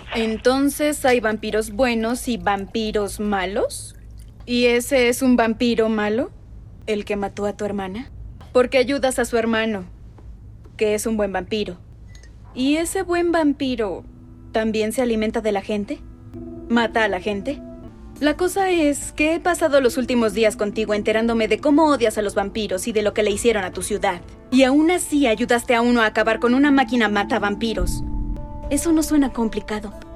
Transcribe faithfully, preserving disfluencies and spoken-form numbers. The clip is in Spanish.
Entonces, ¿hay vampiros buenos y vampiros malos? ¿Y ese es un vampiro malo? ¿El que mató a tu hermana? Porque ayudas a su hermano, que es un buen vampiro. ¿Y ese buen vampiro también se alimenta de la gente? ¿Mata a la gente? La cosa es que he pasado los últimos días contigo enterándome de cómo odias a los vampiros y de lo que le hicieron a tu ciudad. Y aún así ayudaste a uno a acabar con una máquina mata vampiros. Eso no suena complicado.